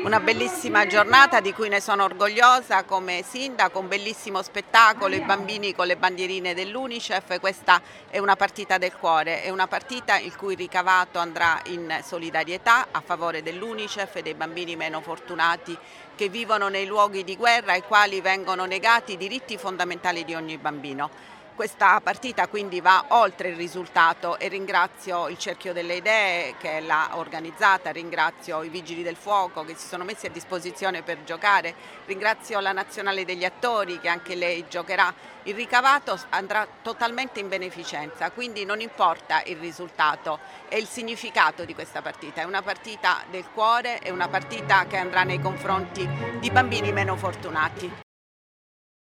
Una bellissima giornata di cui ne sono orgogliosa come sindaco, un bellissimo spettacolo, i bambini con le bandierine dell'Unicef. Questa è una partita del cuore, è una partita il cui ricavato andrà in solidarietà a favore dell'Unicef e dei bambini meno fortunati che vivono nei luoghi di guerra ai quali vengono negati i diritti fondamentali di ogni bambino. Questa partita quindi va oltre il risultato e ringrazio il Cerchio delle Idee che l'ha organizzata, ringrazio i Vigili del Fuoco che si sono messi a disposizione per giocare, ringrazio la Nazionale degli Attori che anche lei giocherà. Il ricavato andrà totalmente in beneficenza, quindi non importa il risultato, è il significato di questa partita, è una partita del cuore, è una partita che andrà nei confronti di bambini meno fortunati.